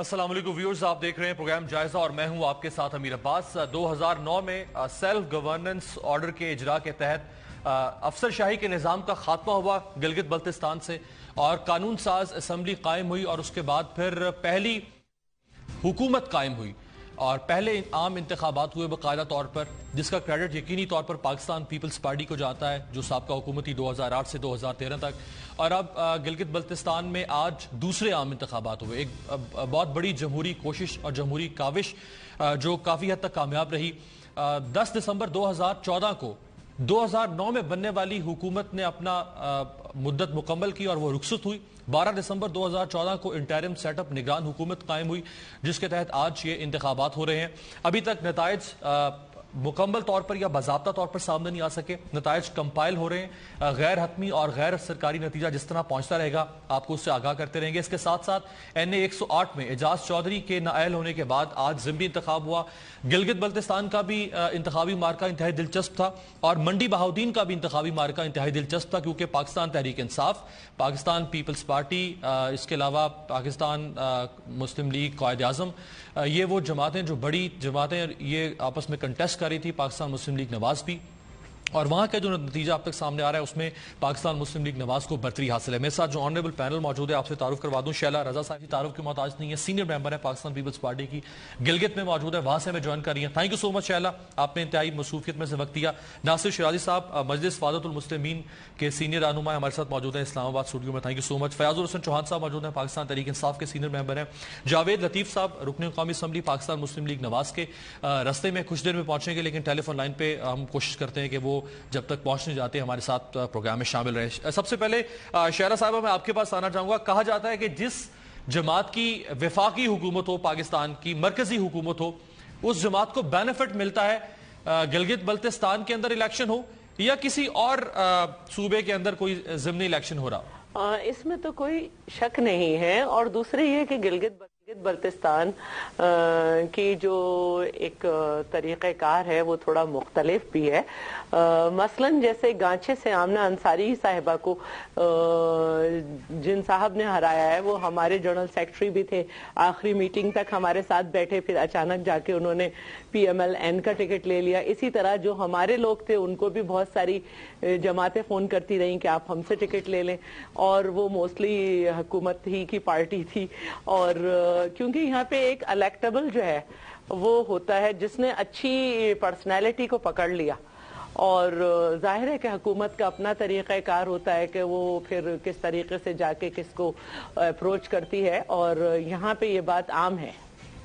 अस्सलाम वालेकुम व्यूअर्स, आप देख रहे हैं प्रोग्राम जायजा और मैं हूं आपके साथ अमीर अब्बास। 2009 में सेल्फ गवर्नेंस ऑर्डर के इजरा के तहत अफसरशाही के निज़ाम का खात्मा हुआ गिलगित बल्तिस्तान से और कानून साज असम्बली कायम हुई और उसके बाद फिर पहली हुकूमत कायम हुई और पहले आम इंतखाबात हुए बाकायदा तौर पर, जिसका क्रेडिट यकीनी तौर पर पाकिस्तान पीपल्स पार्टी को जाता है जो साबका हुकूमती 2008 से 2013 तक। और अब गिलगित बल्तिस्तान में आज दूसरे आम इंतखाबात हुए, एक बहुत बड़ी जमहूरी कोशिश और जमहूरी काविश जो काफ़ी हद तक कामयाब रही। 10 दिसंबर 2014 को 2009 में बनने वाली हुकूमत ने अपना मुद्दत मुकम्मल की और वो रुखसत हुई। 12 दिसंबर 2014 को इंटरिम सेटअप निगरान हुकूमत कायम हुई, जिसके तहत आज ये इंतखाबात हो रहे हैं। अभी तक नताइज मुकम्मल तौर पर या बाज़ाब्ता तौर पर सामने नहीं आ सके, नताइज कंपाइल हो रहे हैं। गैर हतमी और गैर सरकारी नतीजा जिस तरह पहुंचता रहेगा आपको उससे आगाह करते रहेंगे। इसके साथ साथ NA 108 में एजाज चौधरी के नाअहल होने के बाद आज ज़िमनी इंतखाब हुआ। गिलगित बल्तिस्तान का भी इंतखाबी मार्का इंतहाई दिलचस्प था और मंडी बहाउद्दीन का भी इंतखाबी मार्का इंतहाई दिलचस्प था, क्योंकि पाकिस्तान तहरीक इंसाफ, पाकिस्तान पीपल्स पार्टी, इसके अलावा पाकिस्तान मुस्लिम लीग क़ायद आज़म, ये वो जमातें जो बड़ी जमातें ये आपस में कंटेस्ट कर रही थी, पाकिस्तान मुस्लिम लीग नवाज भी, और वहां का जो नतीजा अब तक सामने आ रहा है उसमें पाकिस्तान मुस्लिम लीग नवाज को बरतरी हासिल है। मेरे साथ जो ऑनरेबल पैनल मौजूद है आपसे तारुफ करवा दूं। शैला रजा साहब की तारुफ की मोहताज नहीं है, सीनियर मेंबर है पाकिस्तान पीपल्स पार्टी की, गिलगित में मौजूद है, वहां से हमें ज्वाइन कर रही है। Thank you so much Shaila, आपने इंतहाई मसरूफियत में से वक्त दिया। नासिर शिराजी साहब मजलिस फ़ादतुल मुस्लिमीन के सीनियर रहनुमा हमारे साथ मौजूद है इस्लामाबाद स्टूडियो में, thank you so much. Fayyazul Hassan Chohan साहब मौजूद हैं, पाकिस्तान तहरीक इंसाफ के सीनियर मेंबर हैं। जावेद लतीफ़ साहब रुकन कौमी assembly Pakistan Muslim league Nawaz के, रस्ते में कुछ देर में पहुंचेंगे लेकिन टेलीफोन लाइन पे हम कोशिश करते हैं कि वो जब तक पहुंचने जाते हैं हमारे साथ प्रोग्राम में शामिल रहे। सबसे पहले शहरा साहबा मैं आपके पास आना चाहूंगा। कहा जाता है कि जिस जमात की वफाकी हुकूमत हो, पाकिस्तान की मरकजी हुकूमत हो, उस जमात को बेनिफिट मिलता है गिलगित बल्तिस्तान के अंदर इलेक्शन हो या किसी और सूबे के अंदर कोई ज़िमनी इलेक्शन हो रहा। इसमें तो कोई शक नहीं है। और दूसरी ये कि गिलगित बल्तिस्तान की जो एक तरीक़ेकार है वो थोड़ा मुख्तलिफ भी है। मसलन जैसे गांचे से आमना अंसारी साहिबा को जिन साहब ने हराया है वो हमारे जनरल सेक्रेटरी भी थे, आखिरी मीटिंग तक हमारे साथ बैठे, फिर अचानक जाके उन्होंने PMLN का टिकट ले लिया। इसी तरह जो हमारे लोग थे उनको भी बहुत सारी जमातें फ़ोन करती रहीं कि आप हमसे टिकट ले लें, और वो मोस्टली हुकूमत ही की पार्टी थी। और क्योंकि यहाँ पे एक इलेक्टेबल जो है वो होता है जिसने अच्छी पर्सनैलिटी को पकड़ लिया, और जाहिर है कि हुकूमत का अपना तरीक़ाकार होता है कि वो फिर किस तरीके से जाके किसको अप्रोच करती है, और यहाँ पे ये बात आम है।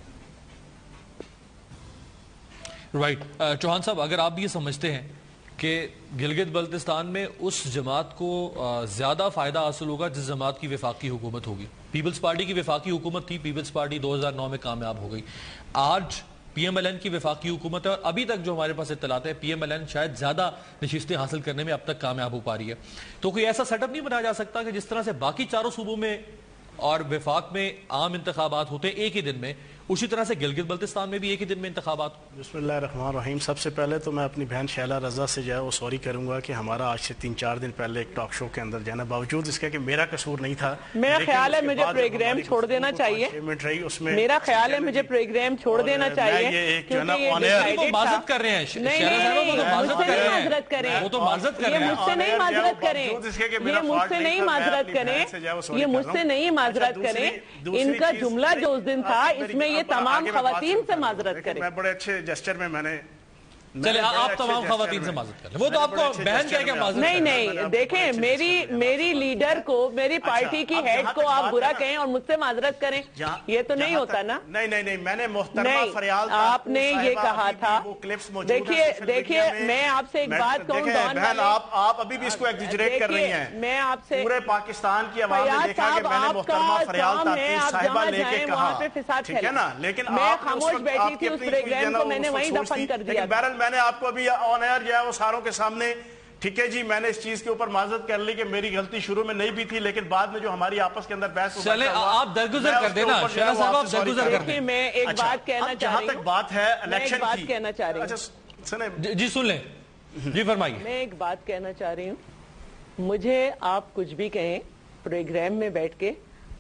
राइट चौहान साहब, अगर आप भी ये समझते हैं कि गिलगित बल्तिस्तान में उस जमात को ज्यादा फायदा हासिल होगा जिस जमात की वफाकी हुकूमत होगी, पीपल्स पार्टी की वफाकी हुकूमत थी, पीपल्स पार्टी 2009 में कामयाब हो गई, आज PMLN की वफाकी हुकूमत है और अभी तक जो हमारे पास इत्तलात है PMLN शायद ज्यादा नशिस्तें हासिल करने में अब तक कामयाब हो पा रही है, तो कोई ऐसा सेटअप नहीं बनाया जा सकता कि जिस तरह से बाकी चारों सूबों में और वफाक में आम इंतखाबात होते एक ही दिन में, उसी तरह से गिलगित बल्तिस्तान में भी एक ही दिन में इंतखाबात। बिस्मिल्लाहिर्रहमानिर्रहीम। सबसे पहले तो मैं अपनी बहन शैला रजा से जो है वो सॉरी करूंगा कि हमारा आज से 3-4 दिन पहले एक टॉक शो के अंदर जो है ना, बावजूद इसके कि मेरा कसूर नहीं था, मेरा ख्याल है मुझे प्रोग्राम छोड़ देना चाहिए। उसमें मेरा ख्याल है मुझे प्रोग्राम छोड़ देना चाहिए क्योंकि माजरत कर रहे हैं, माजरत करें, वो तो माजरत कर रहे हैं, मुझसे नहीं माजरत करें, ये मुझसे नहीं माजरत करें, ये मुझसे नहीं माजरत करें। इनका जुमला जो उस दिन था इसमें ये तमाम खवातीन से माजरत करें। मैं बड़े अच्छे जेस्चर में मैंने चले आप तमाम खवातीन से माजरत कर ले, वो तो आपको बहन कह के माजरत नहीं देखें, मेरी लीडर को, मेरी पार्टी की हेड को आप बुरा कहें और मुझसे माजरत करें, ये तो नहीं होता ना। नहीं मैंने मोहतरमा फरियाल आपने ये कहा था। देखिए मैं आपसे एक बात कहूँ, बहन आप अभी भी इसको एग्जैजरेट कर रही हैं। मैं आपसे पूरे पाकिस्तान की आवाम ने देखा कि मैंने मोहतरमा फरियाल साहिबा लेके कहा, ठीक है ना, लेकिन मैं खामोश बैठी थी, उस प्रोग्राम को मैंने वहीं दफन कर दिया। मैंने आपको अभी ऑन एयर जो है वो सारों के सामने, ठीक है जी, मैंने इस चीज के ऊपर माजरत कर ली कि मेरी गलती शुरू में नहीं भी थी, लेकिन बाद में जो हमारी आपस के अंदर बहस, चले आप दरगुजर कर देना शहरा साहब, आप दरगुजर कर दें। मैं एक बात कहना चाह रही हूं, जहां तक बात है इलेक्शन की, बात कहना चाह रही हूं, अच्छा सुने जी सुन लें, जी फरमाइए। मैं एक बात कहना चाह रही हूं, मुझे आप कुछ भी कहें, प्रोग्राम में बैठ के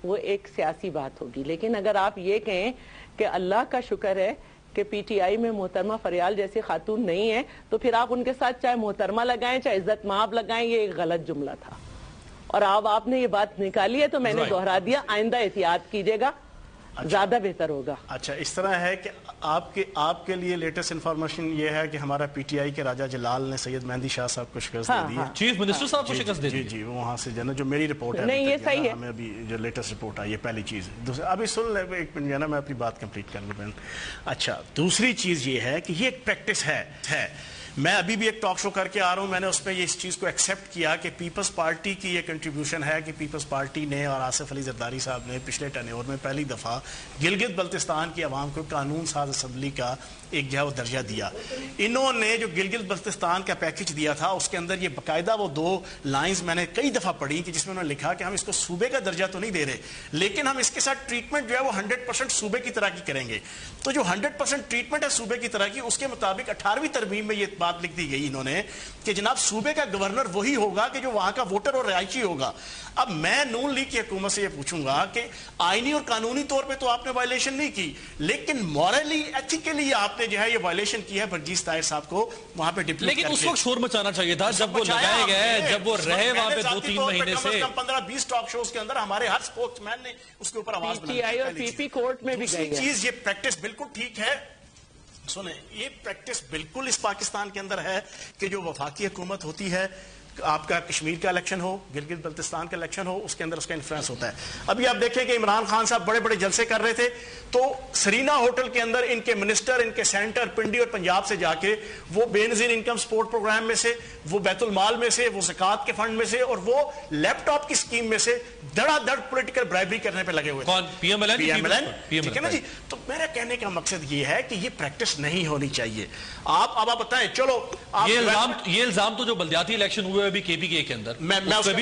وہ ایک سیاسی بات ہوگی. لیکن اگر آپ یہ کہیں کہ اللہ کا شکر ہے کہ پی ٹی آئی میں محترمہ فریال جیسی خاتون نہیں ہے, تو پھر آپ ان کے ساتھ چاہے محترمہ لگائیں چاہے عزت مآب لگائیں, یہ ایک غلط جملہ تھا. اور آپ نے یہ بات نکالی ہے تو میں نے دوہرا دیا, آئندہ احتیاط کیجیے گا, زیادہ بہتر ہوگا. اچھا, اس طرح ہے کہ آپ کے لیے لیٹسٹ انفارمیشن یہ ہے کہ ہمارا پی ٹی آئی کے راجہ جلال نے سید مہندی شاہ صاحب کو شکست دے دی ہے. چیف منسٹر صاحب کو شکست دے دی. جی, وہاں سے جو میری رپورٹ ہے, نہیں یہ صحیح ہے, ہمیں ابھی جو لیٹسٹ رپورٹ آئی ہے, پہلی چیز. ابھی سن لیں ایک منٹ, میں اپنی بات کمپلیٹ کر لوں. اچھا, دوسری چیز یہ ہے کہ یہ ایک پریکٹس ہے. میں ابھی بھی ایک ٹاک شو کر کے آ رہا ہوں, میں نے اس میں یہ اس چیز کو ایکسیپٹ کیا کہ پیپلز پارٹی کی یہ کنٹریبیوشن ہے کہ پیپلز پارٹی نے اور آصف علی زرداری صاحب نے پچھلے ٹینیور میں پہلی دفعہ گلگت بلتستان کی عوام کو قانون ساز اسمبلی کا ایک جو ہے وہ درجہ دیا. انہوں نے جو گلگت بلتستان کا پیکج دیا تھا اس کے اندر یہ باقاعدہ وہ 2 لائنز میں نے کئی دفعہ پڑھی کہ جس میں انہوں نے لکھا کہ ہم اس کو صوبے کا درجہ تو نہیں دے رہے, لیکن ہم اس کے ساتھ ٹریٹمنٹ جو ہے وہ 100% صوبے کی طرح کی کریں گے. تو جو 100% ٹریٹمنٹ ہے صوبے کی طرح کی, اس کے مطابق 18ویں ترمیم میں یہ بات لکھ دی گئی انہوں نے کہ جناب صوبے کا گورنر وہی ہوگا کہ جو وہاں کا ووٹر اور رہائشی ہوگا. اب میں نون لیگ کی حکومت سے یہ پوچھوں گا کہ آئینی اور قانونی طور پہ تو آپ نے وائلیشن نہیں کی, لیکن مورلی ایتھیکلی آپ نے جو ہے یہ وائلیشن کی ہے برجیس طاہر صاحب کو وہاں پہ ڈپلوٹ. لیکن اس وقت شور مچانا چاہیے تھا جب وہ لگائے گئے, جب وہ رہے وہاں پہ 2-3 مہینے سے. 15-20 ٹاک شوز کے اندر ہمارے ہر سپوکس مین نے اس کے اوپر آواز بلند کی. پی ٹی آئی اور پی پی کورٹ میں بھی گئی ہے. چیز یہ پریکٹس بالکل ٹھیک ہے. سنیں, یہ پریکٹس بالکل اس پاکستان کے اندر ہے کہ جو وفاقی حکومت ہوتی ہے, آپ کا کشمیر کا الیکشن ہو, گلگت بلتستان کا الیکشن ہو, اس کے اندر اس کا انفلوئنس ہوتا ہے. ابھی آپ دیکھیں کہ عمران خان صاحب بڑے بڑے جلسے کر رہے تھے, تو سرینا ہوٹل کے اندر ان کے منسٹر, ان کے سینٹر پنڈی اور پنجاب سے جا کے وہ بے نظیر انکم سپورٹ پروگرام میں سے, وہ بیت المال میں سے, وہ زکوٰۃ کے فنڈ میں سے, اور وہ لیپ ٹاپ کی اسکیم میں سے دڑا دڑ پولیٹیکل برائبری کرنے پہ لگے ہوئے تھے. کون؟ پی ایم ایل این, ٹھیک ہے نا جی. تو میرا کہنے کا مقصد یہ ہے کہ یہ پریکٹس نہیں ہونی چاہیے. آپ بتائیں, چلو یہ الزام تو جو بلدیاتی الیکشن ہوئے ابھی کے پی کے اندر, میں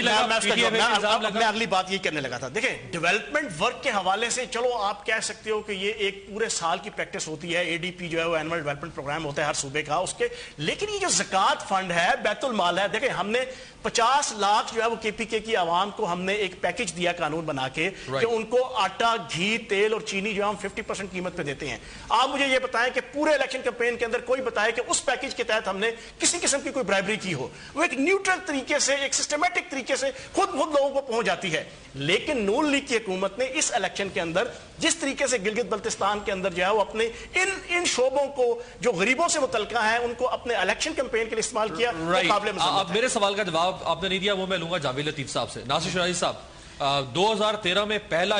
اگلی بات یہ کرنے لگا تھا. دیکھیں, ڈیولپمنٹ ورک کے حوالے سے چلو آپ کہہ سکتے ہو کہ یہ ایک پورے سال کی پریکٹس ہوتی ہے, اے ڈی پی جو ہے وہ اینول ڈیولپمنٹ پروگرام ہوتا ہے ہر صوبے کا اس کے, لیکن یہ جو زکوٰۃ فنڈ ہے, بیت المال ہے, دیکھیں ہم نے 50 لاکھ جو ہے وہ کے پی کے کی عوام کو ہم نے ایک پیکج دیا قانون بنا کے کہ ان کو آٹا, گھی, تیل اور چینی جو ہم 50% قیمت پہ دیتے ہیں. آپ مجھے یہ بتائیں کہ پورے الیکشن کمپین کے اندر کوئی بتائے کہ اس پیکج کے تحت ہم نے کسی قسم کی کوئی برائبری کی ہو. وہ ایک نیوٹرل طریقے سے, ایک سسٹمیٹک طریقے سے خود لوگوں کو پہنچ جاتی ہے. لیکن نون لیگ کی حکومت نے اس الیکشن کے اندر جس طریقے سے گلگت بلتستان کے اندر جو ہے وہ اپنے ان شعبوں کو جو غریبوں سے متعلقہ ہیں ان کو اپنے الیکشن کمپین کے لیے استعمال کیا, وہ قابل مذمت ہے. اب میرے سوال کا جواب آپ نے نہیں دیا, وہ میں لوں گا جاوید لطیف صاحب سے. ناصر شرائع صاحب, 2013 میں پہلا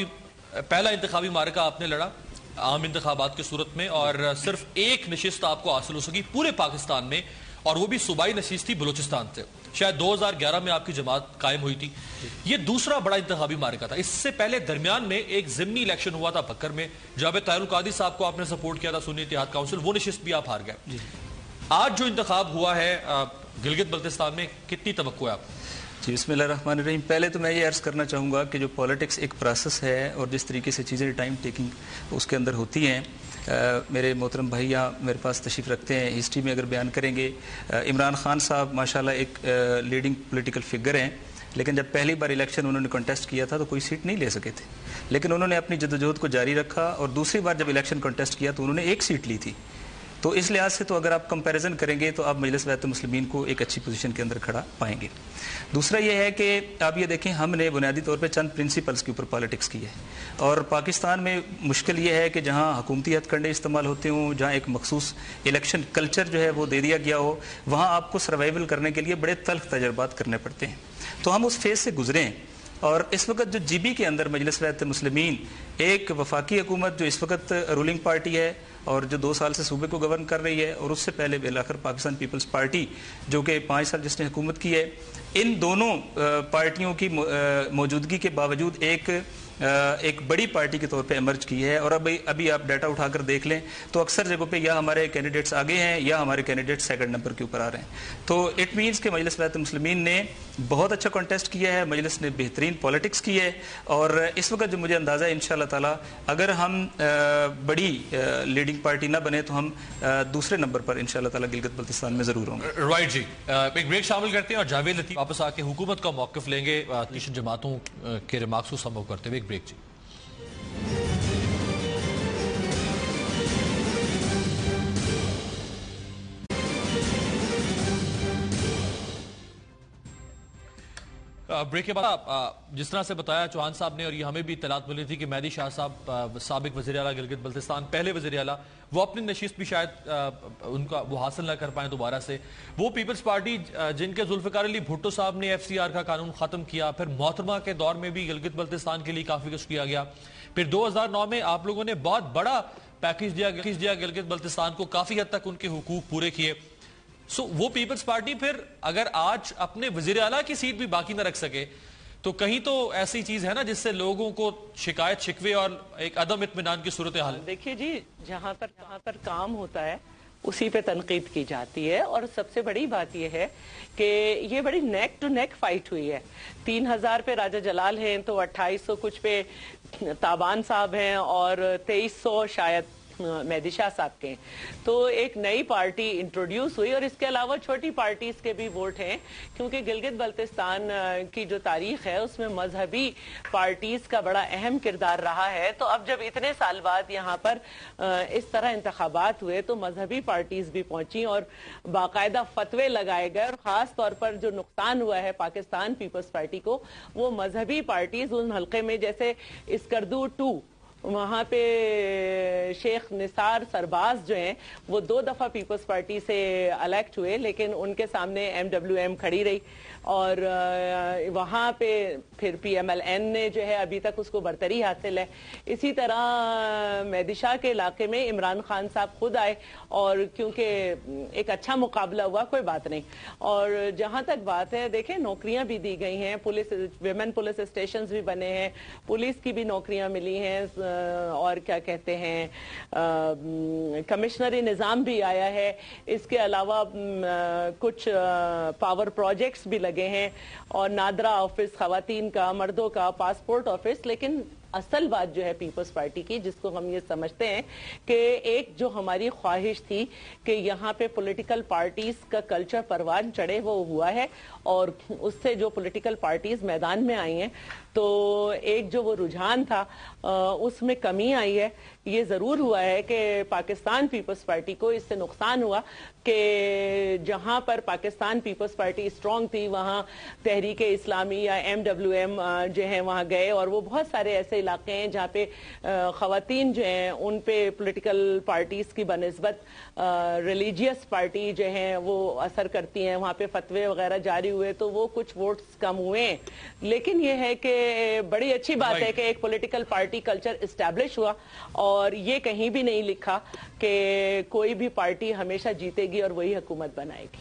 انتخابی معرکہ آپ نے لڑا عام انتخابات کی صورت میں, اور صرف ایک نشست آپ کو حاصل ہو سکی پورے پاکستان میں, اور وہ بھی صوبائی نشست تھی بلوچستان سے. شاید 2011 میں آپ کی جماعت قائم ہوئی تھی. یہ دوسرا بڑا انتخابی معرکہ تھا. اس سے پہلے درمیان میں ایک ضمنی الیکشن ہوا تھا بکر میں, جاوید طاہر القادری صاحب کو آپ نے سپورٹ کیا تھا, سنی اتحاد کونسل, وہ نشست بھی آپ ہار گئے. آج جو انتخاب ہوا ہے گلگت بلتستان میں, کتنی توقع ہے آپ کو؟ جی, بسم اللہ الرحمن الرحیم. پہلے تو میں یہ عرض کرنا چاہوں گا کہ جو پولیٹکس ایک پروسیس ہے اور جس طریقے سے چیزیں ٹائم ٹیکنگ اس کے اندر ہوتی ہیں, میرے محترم بھائی یہاں میرے پاس تشریف رکھتے ہیں, ہسٹری میں اگر بیان کریں گے, عمران خان صاحب ماشاءاللہ ایک لیڈنگ پولیٹیکل فگر ہیں, لیکن جب پہلی بار الیکشن انہوں نے کنٹیسٹ کیا تھا تو کوئی سیٹ نہیں لے سکے تھے, لیکن انہوں نے اپنی جدوجہد کو جاری رکھا, اور دوسری بار جب الیکشن کنٹیسٹ کیا تو انہوں نے ایک سیٹ لی تھی. تو اس لحاظ سے تو اگر آپ کمپیریزن کریں گے تو آپ مجلس بیعت المسلمین کو ایک اچھی پوزیشن کے اندر کھڑا پائیں گے. دوسرا یہ ہے کہ آپ یہ دیکھیں, ہم نے بنیادی طور پہ چند پرنسپلز کے اوپر پالیٹکس کی ہے, اور پاکستان میں مشکل یہ ہے کہ جہاں حکومتی ہتھ کنڈے استعمال ہوتے ہوں, جہاں ایک مخصوص الیکشن کلچر جو ہے وہ دے دیا گیا ہو, وہاں آپ کو سروائیول کرنے کے لیے بڑے تلخ تجربات کرنے پڑتے ہیں. تو ہم اس فیز سے گزرے ہیں, اور اس وقت جو جی بی کے اندر مجلس بیعت المسلمین ایک وفاقی حکومت جو اس وقت رولنگ پارٹی ہے اور جو 2 سال سے صوبے کو گورن کر رہی ہے, اور اس سے پہلے بالآخر پاکستان پیپلز پارٹی جو کہ 5 سال جس نے حکومت کی ہے, ان دونوں پارٹیوں کی موجودگی کے باوجود ایک ایک بڑی پارٹی کے طور پہ ایمرج کی ہے. اور ابھی آپ ڈیٹا اٹھا کر دیکھ لیں تو اکثر جگہوں پہ یا ہمارے کینڈیڈیٹس آگے ہیں یا ہمارے کینڈیڈیٹ سیکنڈ نمبر کے اوپر آ رہے ہیں. تو اٹ مینس کہ مجلس اتحاد المسلمین نے بہت اچھا کانٹیسٹ کیا ہے, مجلس نے بہترین پالیٹکس کی ہے. اور اس وقت جو مجھے اندازہ ہے انشاءاللہ تعالی اگر ہم بڑی لیڈنگ پارٹی نہ بنے تو ہم دوسرے نمبر پر انشاءاللہ تعالی گلگت بلتستان میں ضرور ہوں گے. رائٹ جی, ایک بریک شامل کرتے ہیں اور جاوید لطیف واپس آ کے حکومت کا موقف لیں گے کشن جماعتوں کے ریمارکس کو سمو کرتے ہوئے. ایک بریک جی. بریک کے بعد جس طرح سے بتایا چوہان صاحب نے, اور یہ ہمیں بھی اطلاعات ملی تھی کہ مہدی شاہ صاحب سابق وزیر اعلیٰ گلگت بلتستان, پہلے وزیر اعلیٰ, وہ اپنی نشست بھی شاید ان کا وہ حاصل نہ کر پائیں دوبارہ سے. وہ پیپلز پارٹی جن کے ذوالفقار علی بھٹو صاحب نے ایف سی آر کا قانون ختم کیا, پھر محترمہ کے دور میں بھی گلگت بلتستان کے لیے کافی کچھ کیا گیا, پھر 2009 میں آپ لوگوں نے بہت بڑا پیکیج دیا گلگت بلتستان کو, کافی حد تک ان کے حقوق پورے کیے. وہ پیپلز پارٹی پھر اگر آج اپنے وزیر اعلیٰ کی سیٹ بھی باقی نہ رکھ سکے تو کہیں تو ایسی چیز ہے نا جس سے لوگوں کو شکایت شکوے اور ایک عدم اطمینان کی صورتحال. دیکھیے جی, جہاں پر کام ہوتا ہے اسی پہ تنقید کی جاتی ہے. اور سب سے بڑی بات یہ ہے کہ یہ بڑی نیک ٹو نیک فائٹ ہوئی ہے. 3000 پہ راجہ جلال ہیں تو 2800 کچھ پہ تابان صاحب ہیں اور 2300 شاید مہدی شاہ صاحب کے. تو ایک نئی پارٹی انٹروڈیوس ہوئی اور اس کے علاوہ چھوٹی پارٹیز کے بھی ووٹ ہیں, کیونکہ گلگت بلتستان کی جو تاریخ ہے اس میں مذہبی پارٹیز کا بڑا اہم کردار رہا ہے. تو اب جب اتنے سال بعد یہاں پر اس طرح انتخابات ہوئے تو مذہبی پارٹیز بھی پہنچی اور باقاعدہ فتوے لگائے گئے, اور خاص طور پر جو نقصان ہوا ہے پاکستان پیپلز پارٹی کو, وہ مذہبی پارٹیز ان حلقے میں جیسے اسکردو 2, وہاں پہ شیخ نثار سرباز جو ہیں وہ 2 دفعہ پیپلز پارٹی سے الیکٹ ہوئے, لیکن ان کے سامنے ایم ڈبلیو ایم کھڑی رہی. اور وہاں پہ پھر پی ایم ایل این نے جو ہے ابھی تک اس کو برتری حاصل ہے. اسی طرح مہدی شاہ کے علاقے میں عمران خان صاحب خود آئے, اور کیونکہ ایک اچھا مقابلہ ہوا, کوئی بات نہیں. اور جہاں تک بات ہے, دیکھیں نوکریاں بھی دی گئی ہیں, ویمن پولیس اسٹیشنز بھی بنے ہیں, پولیس کی بھی نوکریاں ملی ہیں, اور کیا کہتے ہیں کمشنری نظام بھی آیا ہے. اس کے علاوہ کچھ پاور پروجیکٹس بھی لگے ہیں, اور نادرا آفس خواتین کا, مردوں کا, پاسپورٹ آفس. لیکن اصل بات جو ہے پیپلز پارٹی کی, جس کو ہم یہ سمجھتے ہیں کہ ایک جو ہماری خواہش تھی کہ یہاں پہ پولیٹیکل پارٹیز کا کلچر پروان چڑھے, وہ ہوا ہے. اور اس سے جو پولیٹیکل پارٹیز میدان میں آئی ہیں تو ایک جو وہ رجحان تھا اس میں کمی آئی ہے. یہ ضرور ہوا ہے کہ پاکستان پیپلز پارٹی کو اس سے نقصان ہوا کہ جہاں پر پاکستان پیپلز پارٹی اسٹرانگ تھی وہاں تحریک اسلامی یا ایم ڈبلیو ایم جو ہیں وہاں گئے, اور وہ بہت سارے ایسے علاقے ہیں جہاں پہ خواتین جو ہیں ان پہ پولیٹیکل پارٹیز کی بنسبت ریلیجیس پارٹی جو ہیں وہ اثر کرتی ہیں. وہاں پہ فتوے وغیرہ جاری ہوئے تو وہ کچھ ووٹس کم ہوئے ہیں. لیکن یہ ہے کہ بڑی اچھی بات ہے کہ ایک پولیٹیکل پارٹی کلچر اسٹیبلش ہوا, اور یہ کہیں بھی نہیں لکھا کہ کوئی بھی پارٹی ہمیشہ جیتے گی اور وہی حکومت بنائے گی.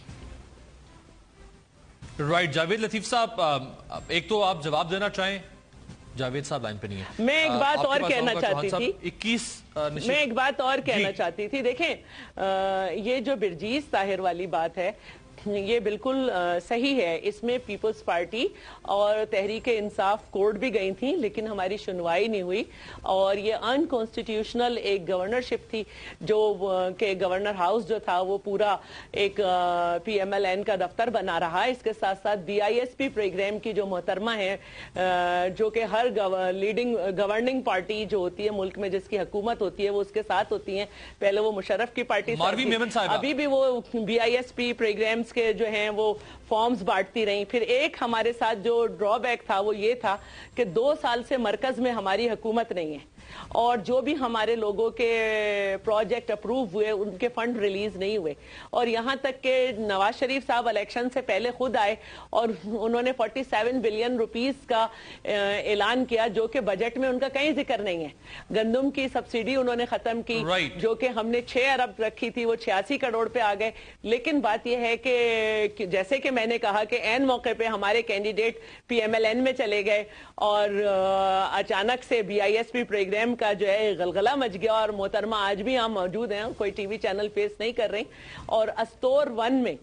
رائٹ جاوید لطیف صاحب, ایک تو آپ جواب دینا چاہیں. جاوید صاحب لائن پہ نہیں ہے. میں ایک بات اور کہنا چاہتی تھی. دیکھیں یہ جو برجیز طاہر والی بات ہے یہ بالکل صحیح ہے. اس میں پیپلز پارٹی اور تحریک انصاف کورٹ بھی گئی تھیں لیکن ہماری سنوائی نہیں ہوئی, اور یہ ان کانسٹیٹیوشنل ایک گورنرشپ تھی جو کہ گورنر ہاؤس جو تھا وہ پورا ایک پی ایم ایل این کا دفتر بنا رہا. اس کے ساتھ ساتھ B I S P programme کی جو محترمہ ہیں جو کہ ہر لیڈنگ گورننگ پارٹی جو ہوتی ہے ملک میں جس کی حکومت ہوتی ہے وہ اس کے ساتھ ہوتی ہیں. پہلے وہ مشرف کی پارٹی, ابھی بھی وہ B I S P programmes کے جو ہیں وہ فارمز بانٹتی رہیں. پھر ایک ہمارے ساتھ جو ڈرا بیک تھا وہ یہ تھا کہ 2 سال سے مرکز میں ہماری حکومت نہیں ہے, اور جو بھی ہمارے لوگوں کے پروجیکٹ اپروو ہوئے ان کے فنڈ ریلیز نہیں ہوئے, اور یہاں تک کہ نواز شریف صاحب الیکشن سے پہلے خود آئے اور انہوں نے 47 بلین روپیز کا اعلان کیا جو کہ بجٹ میں ان کا کہیں ذکر نہیں ہے. گندم کی سبسڈی انہوں نے ختم کی جو کہ ہم نے 6 ارب رکھی تھی, وہ 86 کروڑ پہ آ گئے. لیکن بات یہ ہے کہ جیسے کہ میں نے کہا کہ عین موقع پہ ہمارے candidate P M L N میں چلے گئے اور اچانک سے B I S P programme کا جو ہے غلغلہ مچ گیا, اور محترمہ آج بھی ہم موجود ہیں, کوئی ٹی وی چینل فیس نہیں کر رہی. اور استور 1 میں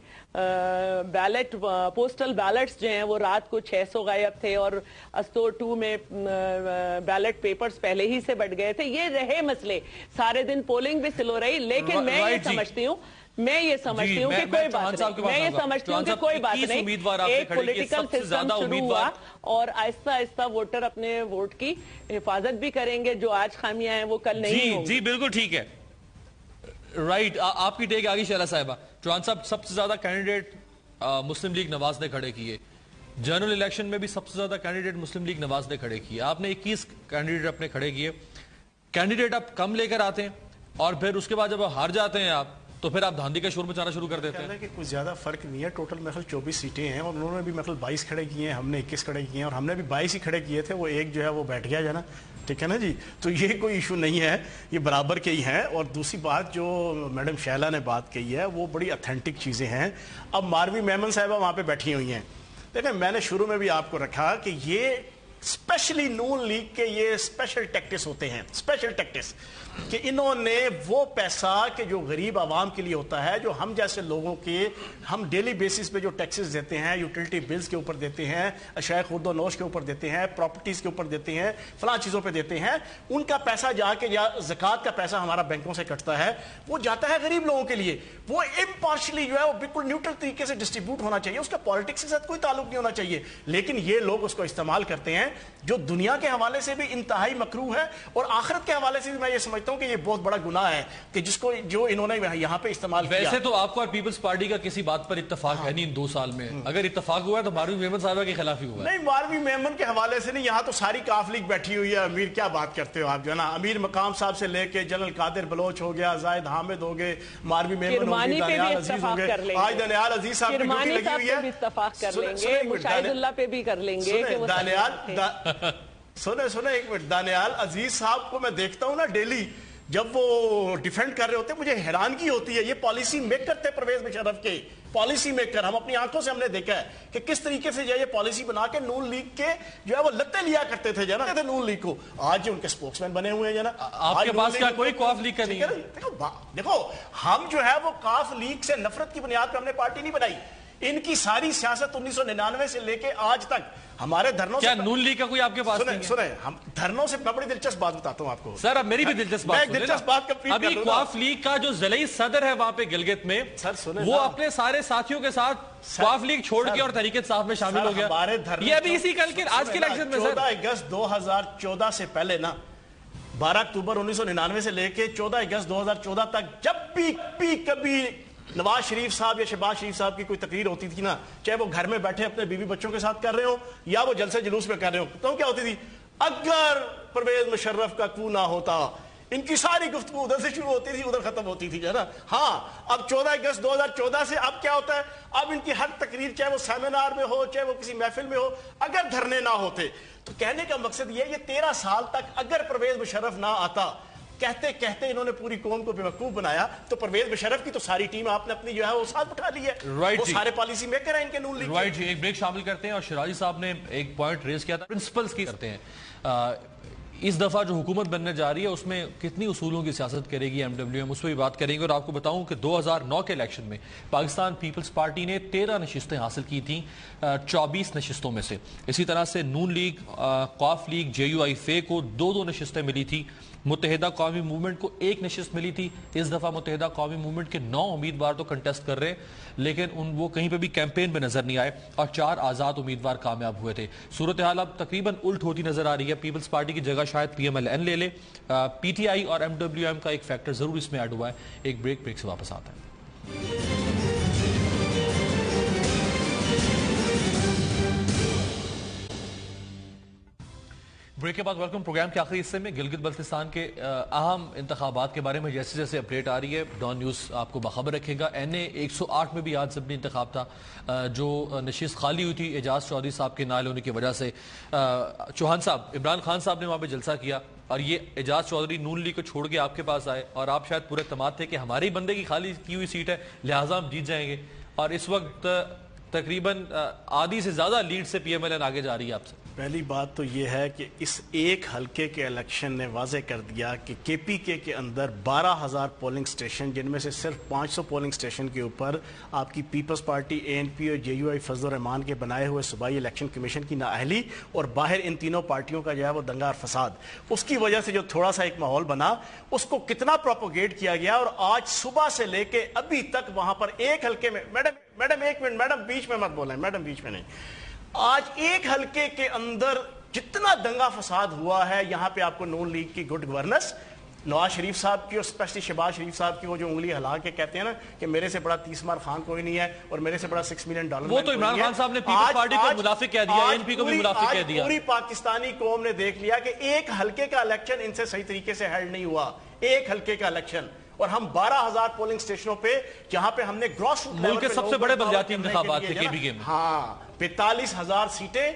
بیلٹ پوسٹل بیلٹس جو ہیں وہ رات کو 600 غائب تھے, اور استور 2 میں بیلٹ پیپرز پہلے ہی سے بٹ گئے تھے. یہ رہے مسئلے, سارے دن پولنگ بھی سلو رہی, لیکن میں یہ سمجھتی ہوں کہ کوئی بات نہیں, میں یہ سمجھتی ہوں کہ کوئی بات نہیں, ایک پولیٹیکل سسٹم شروع ہوا اور آہستہ آہستہ ووٹر اپنے ووٹ کی حفاظت بھی کریں گے. جو آج خامیاں ہیں وہ کل نہیں ہوں گی. جی بالکل ٹھیک ہے, رائٹ. آپ کی ٹیک آگی شہلا صاحبہ. چوہان صاحب, سب سے زیادہ کینڈیڈیٹ مسلم لیگ نواز نے کھڑے کیے, جنرل الیکشن میں بھی سب سے زیادہ کینڈیڈیٹ مسلم لیگ نواز نے کھڑے کیے. آپ نے 21 کینڈیڈیٹ اپنے کھڑے کیے. کینڈیڈیٹ آپ کم لے کر آتے ہیں اور پھر اس کے بعد جب ہار جاتے ہیں آپ تو پھر آپ دھاندی کا شور مچانا شروع کر دیتے ہیں. کہ کچھ زیادہ فرق نہیں ہے, ٹوٹل محل 24 سیٹیں ہیں اور انہوں نے بھی محل 22 کھڑے کیے ہیں, ہم نے 21 کھڑے کیے ہیں, اور ہم نے بھی 22 ہی کھڑے کیے تھے, وہ ایک جو ہے وہ بیٹھ گیا ہے نا, ٹھیک ہے نا جی. تو یہ کوئی ایشو نہیں ہے, یہ برابر کے ہی ہیں. اور دوسری بات جو میڈم شہلا نے بات کہی ہے وہ بڑی اتھینٹک چیزیں ہیں. اب ماروی میمن صاحبہ وہاں پہ بیٹھی ہوئی ہیں. دیکھیں میں نے شروع میں بھی آپ کو رکھا کہ یہ اسپیشلی نون لیگ کے یہ اسپیشل ٹیکٹس ہوتے ہیں, اسپیشل ٹیکٹس, کہ انہوں نے وہ پیسہ کہ جو غریب عوام کے لیے ہوتا ہے, جو ہم جیسے لوگوں کے ہم ڈیلی بیسس پہ جو ٹیکسز دیتے ہیں, یوٹیلٹی بلز کے اوپر دیتے ہیں, اشیاء خورد و نوش کے اوپر دیتے ہیں, پراپرٹیز کے اوپر دیتے ہیں, فلاں چیزوں پہ دیتے ہیں, ان کا پیسہ جا کے یا زکوٰۃ کا پیسہ ہمارا بینکوں سے کٹتا ہے, وہ جاتا ہے غریب لوگوں کے لیے. وہ امپارشلی جو ہے وہ بالکل نیوٹرل طریقے سے ڈسٹریبیوٹ ہونا چاہیے, اس کا پالیٹکس کے ساتھ کوئی تعلق نہیں ہونا چاہیے. لیکن یہ لوگ اس کو استعمال کرتے ہیں جو دنیا کے حوالے سے بھی انتہائی مکروہ ہے, اور آخرت کے حوالے سے بھی میں یہ سمجھتا ہوں کہ یہ بہت بڑا گناہ ہے کہ جس کو جو انہوں نے یہاں پہ استعمال کیا. ویسے تو آپ کو اور پیپلز پارٹی کا کسی بات پر اتفاق ہے نہیں ان 2 سال میں. اگر اتفاق ہوا ہے تو ماروی میمن صاحبہ کے خلاف ہی ہوا ہے. نہیں, ماروی میمن کے حوالے سے نہیں, یہاں تو ساری کاف لیگ بیٹھی ہوئی ہے. امیر کیا بات کرتے ہو آپ, جو ہے نا, امیر مقام صاحب سے لے کے جنرل قادر بلوچ ہو گیا, زاہد حامد ہو گئے, ماروی میمن ہو گئی, دانیال عزیز ہو گئے. آج دانیال عزیز صاحب کی ڈیوٹی لگی ہوئی ہے, اتفاق کر لیں گے, مشاہد اللہ پہ بھی کر لیں گے. سنیں ایک منٹ, دانیال عزیز صاحب کو میں دیکھتا ہوں نا ڈیلی, جب وہ ڈیفینڈ کر رہے ہوتے ہیں مجھے حیرانگی ہوتی ہے. یہ پالیسی میکر تھے پرویز مشرف کے, پالیسی میکر. ہم اپنی آنکھوں سے ہم نے دیکھا ہے کہ کس طریقے سے یہ پالیسی بنا کے نون لیگ کے جو ہے وہ لتے لیا کرتے تھے جو ہے نا نون لیگ کو. آج ان کے سپوکس مین بنے ہوئے ہیں جو ہے نا. آپ کے پاس کیا کوئی کاف لیگ کا نہیں ہے؟ دیکھو ہم جو ہے وہ کاف لیگ سے نفرت کی بنیاد پر ہم نے پارٹی نہیں بنائی. ان کی ساری سیاست 1999 سے لے کے آج تک ہمارے دھرنوں سے, کیا نون لیگ کا کوئی آپ کے پاس نہیں ہے؟ سنیں ہم دھرنوں سے, میں بڑی دلچسپ بات بتاتا ہوں آپ کو سر. اب میری بھی دلچسپ بات ابھی کواف لیگ کا جو ضلعی صدر ہے وہاں پہ گلگت میں, وہ اپنے سارے ساتھیوں کے ساتھ کواف لیگ چھوڑ کے اور تحریک انصاف میں شامل ہو گیا. یہ ابھی اسی کل کے آج کے الیکشن میں 14 اگست 2014 سے پہلے نا, 12 اکتوبر 1999 سے لے کے 14 اگست 2014 تک جب بھی کبھی نواز شریف صاحب یا شہباز شریف صاحب کی کوئی تقریر ہوتی تھی نا, چاہے وہ گھر میں بیٹھے اپنے بیوی بچوں کے ساتھ کر رہے ہو یا وہ جلسے جلوس میں کر رہے ہو, تو کیا ہوتی تھی, اگر پرویز مشرف کا کو نہ ہوتا, ان کی ساری گفتگو ادھر سے شروع ہوتی تھی ادھر ختم ہوتی تھی, ہے نا. ہاں اب 14 اگست 2014 سے اب کیا ہوتا ہے, اب ان کی ہر تقریر چاہے وہ سیمینار میں ہو چاہے وہ کسی محفل میں ہو, اگر دھرنے نہ ہوتے. تو کہنے کا مقصد یہ 13 سال تک اگر پرویز مشرف نہ آتا, کہتے کہتے انہوں نے پوری قوم کو بیوقوف بنایا. تو پرویز مشرف کی تو ساری ٹیم آپ نے اپنی جو ہے وہ ساتھ اٹھا لی ہے, وہ سارے پالیسی میکر ہیں ان کے نون لیگ. رائٹ جی, ایک بریک شامل کرتے ہیں. اور شیرازی صاحب نے ایک پوائنٹ ریز کیا تھا, پرنسپلز کی کرتے ہیں. اس دفعہ جو حکومت بننے جا رہی ہے اس میں کتنی اصولوں کی سیاست کرے گی ایم ڈبلیو ایم, اس پہ بھی بات کریں گے. اور آپ کو بتاؤں کہ 2009 کے الیکشن میں پاکستان پیپلز پارٹی نے 13 نشستیں حاصل کی تھیں 24 نشستوں میں سے. اسی طرح سے Noon league, Qaaf league, J U I F کو 2 نشستیں ملی تھی. متحدہ قومی موومنٹ کو 1 نشست ملی تھی. اس دفعہ متحدہ قومی موومنٹ کے 9 امیدوار تو کنٹیسٹ کر رہے ہیں, لیکن وہ کہیں پہ بھی کیمپین میں نظر نہیں آئے, اور 4 آزاد امیدوار کامیاب ہوئے تھے. صورتحال اب تقریباً الٹ ہوتی نظر آ رہی ہے. پیپلز پارٹی کی جگہ شاید پی ایم ایل این لے لے. پی ٹی آئی اور ایم ڈبلیو ایم کا ایک فیکٹر ضرور اس میں ایڈ ہوا ہے. ایک بریک سے واپس آتا ہے. بریک کے بعد ویلکم پروگرام کے آخری حصے میں گلگت بلتستان کے اہم انتخابات کے بارے میں جیسے جیسے اپڈیٹ آ رہی ہے ڈان نیوز آپ کو باخبر رکھے گا. NA 108 میں بھی آج ضمنی انتخاب تھا جو نشست خالی ہوئی تھی اعجاز چودھری صاحب کے نائل ہونے کی وجہ سے. چوہان صاحب عمران خان صاحب نے وہاں پہ جلسہ کیا اور یہ اعجاز چودھری نون لیگ کو چھوڑ کے آپ کے پاس آئے اور آپ شاید پورے اعتماد تھے کہ ہمارے بندے کی خالی کی ہوئی سیٹ ہے لہٰذا ہم جیت جائیں گے, اور اس وقت تقریباً آدھی سے زیادہ لیڈ سے PMLN آگے جا رہی ہے آپ سے. پہلی بات تو یہ ہے کہ اس ایک حلقے کے الیکشن نے واضح کر دیا کہ KPK کے اندر 12,000 پولنگ سٹیشن, جن میں سے صرف 500 پولنگ سٹیشن کے اوپر آپ کی پیپلز پارٹی ANP اور JUI فضل الرحمان کے بنائے ہوئے صوبائی الیکشن کمیشن کی نااہلی اور باہر ان تینوں پارٹیوں کا جو ہے وہ دنگا اور فساد, اس کی وجہ سے جو تھوڑا سا ایک ماحول بنا اس کو کتنا پروپوگیٹ کیا گیا. اور آج صبح سے لے کے ابھی تک وہاں پر ایک حلقے میں میڈم ایک منٹ میڈم بیچ میں مت بولیں, میڈم بیچ میں نہیں, آج ایک حلقے کے اندر جتنا دنگا فساد ہوا ہے یہاں پہ آپ کو نون لیگ کی گڈ گورننس, نواز شریف صاحب کی اور اسپیشلی شہباز شریف صاحب کی وہ جو انگلی ہلا کے کہتے ہیں نا کہ میرے سے بڑا 30 مار خان کوئی نہیں ہے اور میرے سے بڑا $6 ملین وہ تو عمران خان صاحب نے پیپلز پارٹی کو منافق کہہ دیا, ANP کو بھی منافق کہہ دیا. پوری پاکستانی قوم نے دیکھ لیا کہ ایک حلقے کا الیکشن ان سے صحیح طریقے سے ہیلڈ نہیں ہوا, ایک حلقے کا الیکشن, اور ہم 12,000 پولنگ سٹیشنوں پہ جہاں پہ ہم نے گراس روٹ ملک کے سب سے بڑے بلدیاتی انتخابات تھے KPK میں. ہاں 45,000 سیٹیں,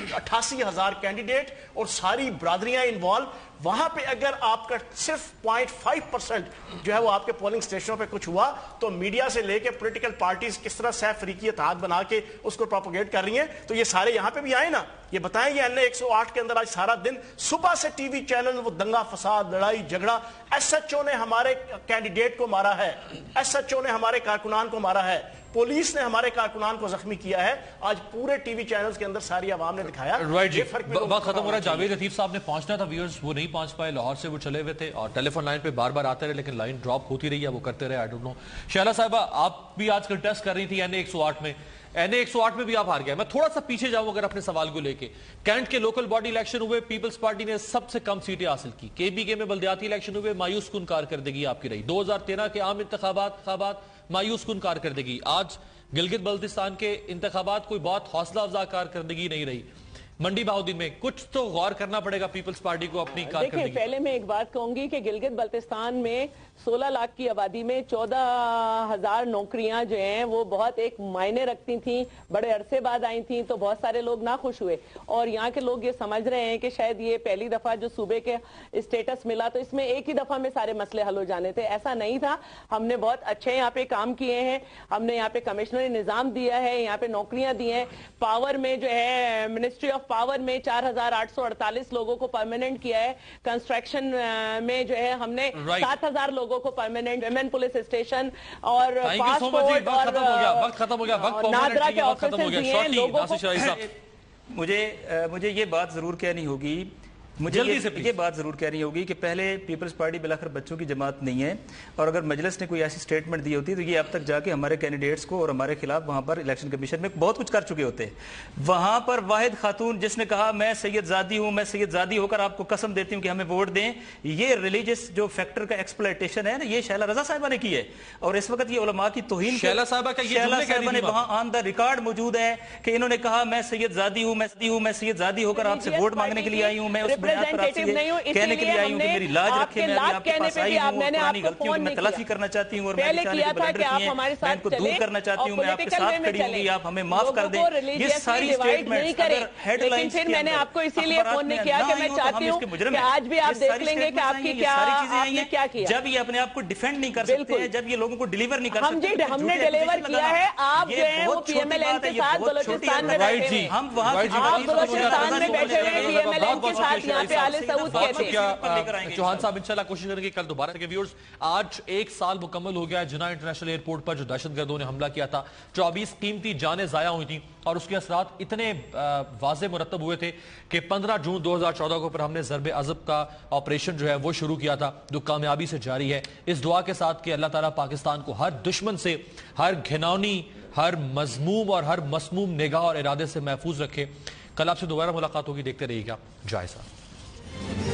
88,000 کینڈیڈیٹ اور ساری برادریاں انوالو. وہاں پہ اگر آپ کا صرف 0.5% جو ہے وہ آپ کے پولنگ سٹیشنوں پہ کچھ ہوا تو میڈیا سے لے کے پولیٹیکل پارٹیز کس طرح سہ فریقی اتحاد بنا کے اس کو پروپوگیٹ کر رہی ہیں. تو یہ سارے یہاں پہ بھی آئے نا, یہ بتائیں یہ NA 108 کے اندر آج سارا دن صبح سے ٹی وی چینل وہ دنگا فساد لڑائی جھگڑا, SHO نے ہمارے کینڈیڈیٹ کو مارا ہے, SHO نے ہمارے کارکنان کو مارا ہے, پولیس نے ہمارے کارکنان کو زخمی کیا ہے. آج پورے ٹی وی چینلز کے اندر ساری عوام نے دکھایا. وقت ختم ہو رہا ہے. جاوید لطیف صاحب نے پہنچنا تھا, ویورز وہ نہیں پہنچ پائے, لاہور سے وہ چلے ہوئے تھے اور ٹیلی فون لائن پہ بار بار آتے رہے لیکن لائن ڈراپ ہوتی رہی ہے, وہ کرتے رہے. I don't know. شہلا صاحبہ آپ بھی آج کنٹیسٹ کر رہی تھی NA 108 میں, NA 108 میں بھی آپ ہار گئے. میں تھوڑا سا پیچھے جاؤں اگر اپنے سوال کو لے کے. کینٹ کے لوکل باڈی الیکشن ہوئے, پیپلز پارٹی نے سب سے کم سیٹیں حاصل کی. KPK میں بلدیاتی الیکشن ہوئے, مایوس کن کارکردگی آپ کی رہی. 2013 کے عام انتخابات مایوس کن کارکردگی. آج گلگت بلتستان کے انتخابات کوئی بہت حوصلہ افزا کارکردگی نہیں رہی. منڈی بہاؤدین میں کچھ تو غور کرنا پڑے گا پیپلز پارٹی کو اپنی کارکردگی. دیکھیں پہلے میں ایک بات کہوں گی کہ گلگت بلتستان میں 16 لاکھ کی آبادی میں 14,000 نوکریاں جو ہیں وہ بہت ایک معنی رکھتی تھیں, بڑے عرصے بعد آئی تھیں, تو بہت سارے لوگ ناخوش ہوئے. اور یہاں کے لوگ یہ سمجھ رہے ہیں کہ شاید یہ پہلی دفعہ جو صوبے کے اسٹیٹس ملا تو اس میں ایک ہی دفعہ میں سارے مسئلے حل ہو جانے تھے. ایسا نہیں تھا. ہم نے بہت اچھے یہاں پہ کام کیے ہیں, ہم نے یہاں پہ کمشنری نظام دیا ہے, یہاں پہ نوکریاں دی ہیں. پاور میں جو ہے منسٹری آف پاور میں 4,848 لوگوں کو پرماننٹ کیا ہے. کنسٹرکشن میں جو ہے ہم نے 7,000 لوگوں کو پرماننٹ, ویمن پولیس اسٹیشن اور پاسپورٹ اور نادرا کے آفیسز دیے ہیں لوگوں کو. مجھے یہ بات ضرور کہنی ہوگی, مجھے یہ بات ضرور کہنی ہوگی کہ پہلے پیپلز پارٹی بلاخر بچوں کی جماعت نہیں ہے, اور اگر مجلس نے کوئی ایسی سٹیٹمنٹ دی ہوتی تو یہ اب تک جا کے ہمارے کینڈیڈیٹس کو اور ہمارے خلاف وہاں پر الیکشن کمیشن میں بہت کچھ کر چکے ہوتے. وہاں پر واحد خاتون جس نے کہا میں سید زادی ہوں, میں سید زادی ہو کر آپ کو قسم دیتی ہوں کہ ہمیں ووٹ دیں, یہ ریلیجس جو فیکٹر کا ایکسپلائٹیشن ہے نا, یہ شہلا رضا صاحبہ نے کی ہے. اور اس وقت یہ علماء کی توہین, شہلا صاحبہ نے وہاں آن دا ریکارڈ موجود ہے کہ انہوں نے کہا میں سید زادی ہوں, میں سید زادی ہو کر آپ سے ووٹ مانگنے کے لیے آئی ہوں, میں اس بنیاد پر آپ سے کہنے کے لیے آئی ہوں کہ میری لاج رکھے, میں آپ کے پاس آئی ہوں, پرانی غلطیوں کو میں تلافی کرنا چاہتی ہوں, اور میں نشانے کے بلند رکھی ہیں, میں ان کو دور کرنا چاہتی ہوں, میں آپ کے ساتھ کھڑی ہوں گی, آپ ہمیں معاف کر دیں. یہ ساری سٹیٹمنٹس اگر ہیڈ لائنز پھر میں نے آپ کو اسی لیے فون نہیں کیا کہ میں چاہتی ہوں کہ آج بھی آپ دیکھ لیں گے کہ آپ کی کیا کیا. جب یہ اپنے آپ کو ڈیفینڈ نہیں کر سکتے ہیں, جب یہ لوگوں کو ڈیلیور نہیں کر سکتے, ہم نے ڈیلیور کیا ہے. آپ جو ہیں وہ PMLN کے ساتھ بلوچستان میں بیٹھے ہیں, ہم وہاں آپ بلوچستان میں بیٹھے ہوئے PMLN کے ساتھ یہاں پہ آل سعود کہتے ہیں. چوہان صاحب انشاءاللہ کوشش کریں گے کل دوبارہ. ویورز آج 1 سال مکمل ہو گیا ہے جناح انٹرنیشنل ایئرپورٹ پر جو دہشت گردوں نے حملہ کیا تھا. 24 قیمتی جانیں ضائع ہوئی تھیں اور اس کے اثرات اتنے واضح مرتب ہوئے تھے کہ 15 جون 2014 کو پر ہم نے ضرب عضب کا آپریشن جو ہے وہ شروع کیا تھا جو کامیابی سے جاری ہے. اس دعا کے ساتھ کہ اللہ تعالیٰ پاکستان کو ہر دشمن سے, ہر گھناؤنی, ہر مذموم اور ہر مسموم نگاہ اور ارادے سے محفوظ رکھے. کل آپ سے دوبارہ ملاقات ہوگی. دیکھتے رہیے گا جائزہ.